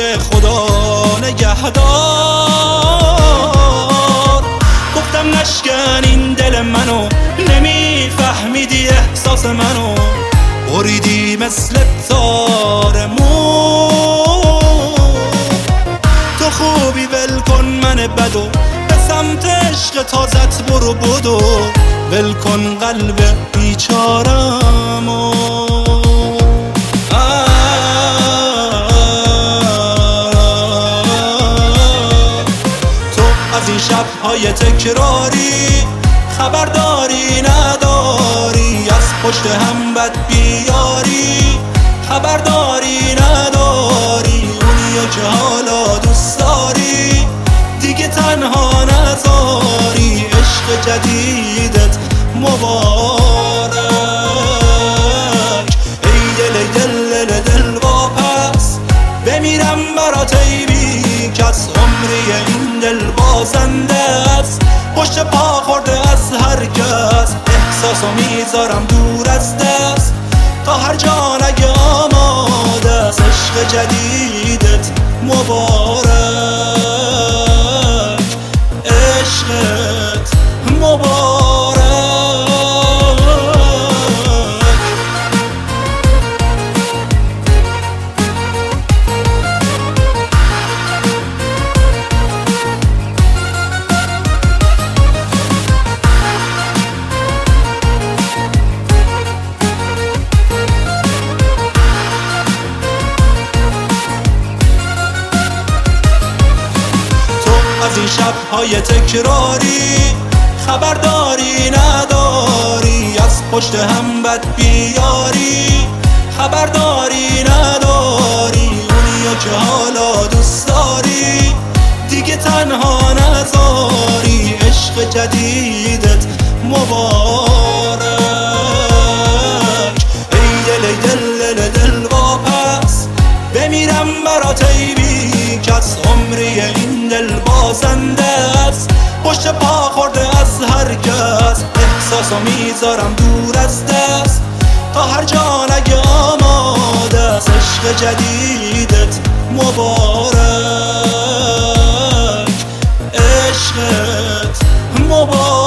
خدا نگهدار. گفتم نشکن این دل منو، نمیفهمیدی احساس منو، بریدی مثل تار مو. تو خوبی ول کن من بدو، به سمت عشق تازت برو بدو، ول کن قلب بیچارمو. تو از این شب‌های تکراری خبرداری نداری، از پشت هم بد بیاری خبرداری نداری. اونیو که حالا دوست داری دیگه تنها نذاری، عشق جدیدت مبارک. ای دل دل دل دل واپس، بمیرم برات ای بی کس. عمری این دل بازنده است، پشت پا خورده از هر کس. احساسو میذارم دور از دست، تا هر جا نگه آماده است. عشق جدیدت مبارک، عشقت مبارک. از این شب‌های تکراری خبرداری نداری، از پشت هم بد بیاری خبرداری نداری. اونیو که حالا دوست داری دیگه تنها نذاری، عشق جدیدت مبارک. ای دل دل دل دل واپس، بمیرم برات ای بی کس. عمری این دل بازنده است، پشت پا خورده از هر کس. احساسو میذارم دور از دست، تا هر جا نگه آماده است. عشق جدیدت مبارک، عشقت مبارک.